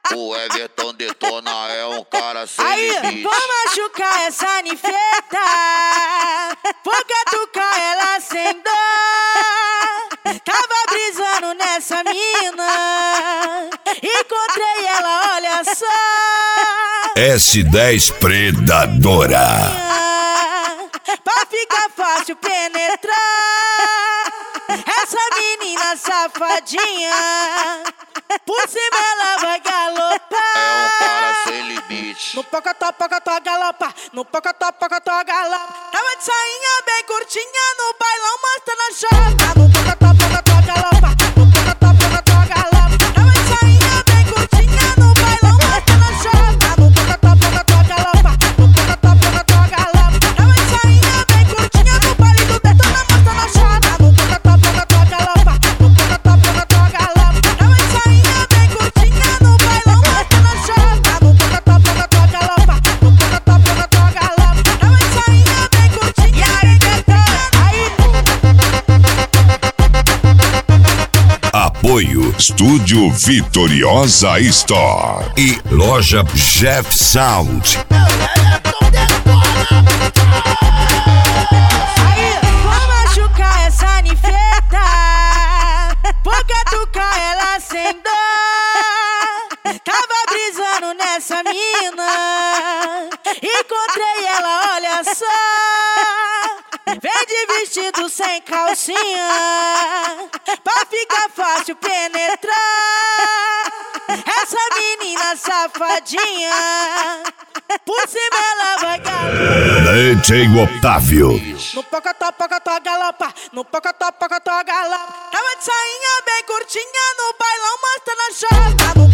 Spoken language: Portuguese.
O Everton detona, é um cara sem Aí, limite. vou machucar essa ninfeta, vou catucar ela sem dó. Tava brisando nessa mina, encontrei ela, olha só. S10 Predadora. Pra ficar fácil penetrar, essa menina safadinha, por cima ela vai galopar. É um cara sem limite. No pocotó, galopa. No pocotó, galopa. Tava de sainha bem curtinha no bailão, mostrando a chota. No pocotó, galopa. No pocotó, galopa. Tava de sainha bem curtinha no bailão, mostrando a chota. No pocotó, galopa. No pocotó, galopa. Tava de sainha bem curtinha no baile do detona, mostrando a chota. No pocotó, galopa. No pocotó, galopa. Tava de sainha bem curtinha no bailão, mostrando a chota. No pocotó, galopa. No pocotó, galopa. Tava de sainha bem curtinha. E aí, detona, aí. Apoio Estúdio Vitoriosa Store e Loja Jeff Sound. Aí, vou machucar essa ninfeta, vou catucar ela sem dó. Tava brisando nessa mina, encontrei ela, olha só. Vem de vestido sem calcinha, pra ficar fácil penetrar. Essa menina safadinha, por cima ela vai galopar. DJ Otávio. No pocotó, galopa. No pocotó, galopa. Tava de sainha bem curtinha no bailão, mostrando a chota. No